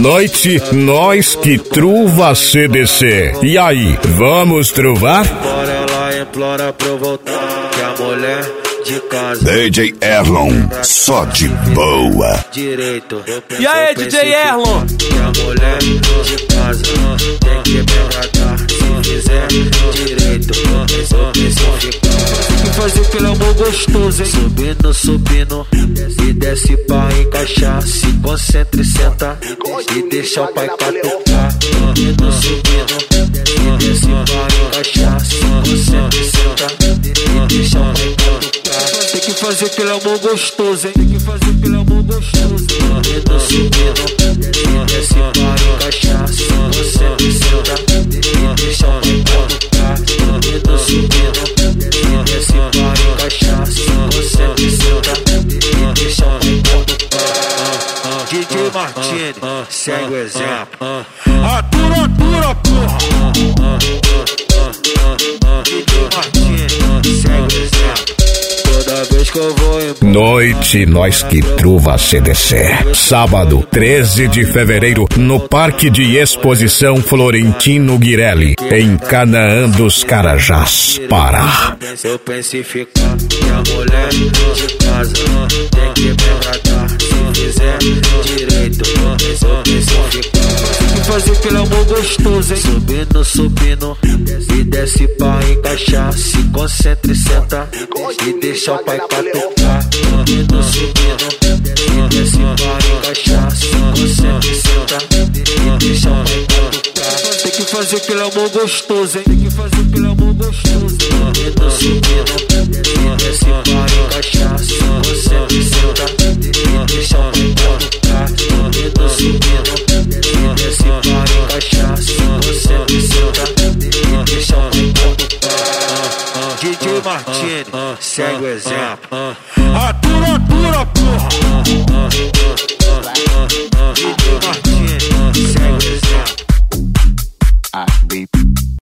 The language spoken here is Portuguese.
noite, nós que truva CDC. E aí, vamos truvar? Bora, ela implora pra eu voltar, que a mulher de casa. DJ Erlon, só de boa. Direito. E aí, DJ Erlon? Que a mulher de casa tem que me agradar. Se fizer direito, eu preciso ficar. Tem que fazer aquele amor gostoso, hein? Subindo, subindo e desce pra encaixar. Se concentra e senta e deixa o pai catucar. Subindo, subindo e desce pra encaixar. Se concentra e senta e deixa o pai catucar. Tem que fazer aquele amor gostoso, hein? Tem que fazer aquele amor gostoso. Subindo, subindo e desce pra encaixar. Se concentra e senta e deixa o pai catucar. Subindo, subindo e desce pra encaixar. Se concentra e senta e deixa o pai catucar. DJ Martini, segue o exemplo. Atura, atura, porra. DJ Martini, segue o exemplo. Toda vez que eu vou embora. Noite, nós que truva CDC. Sábado, 13 de fevereiro, no Parque de Exposição Florentino Guirelli, em Canaã dos Carajás, Pará. Eu penso em ficar, que a mulher de casa tem que me agradar. Se fizer direito, eu penso em ficar. Tem que fazer aquele amor gostoso, hein? Subindo, subindo e desce pra encaixar. Se concentra e senta e deixa o pai catucar. Subindo, subindo e desce pra encaixar. Se concentra e senta e deixa o pai catucar. Tem que fazer aquele amor gostoso, hein? Tem que fazer aquele amor gostoso. Subindo, subindo e desce pra encaixar. Se concentra e senta e deixa o pai catucar. Subindo, subindo e desce pra encaixar. Se concentra e senta e deixa o pai catucar. DJ Martini, segue o exemplo. Atura, atura, porra.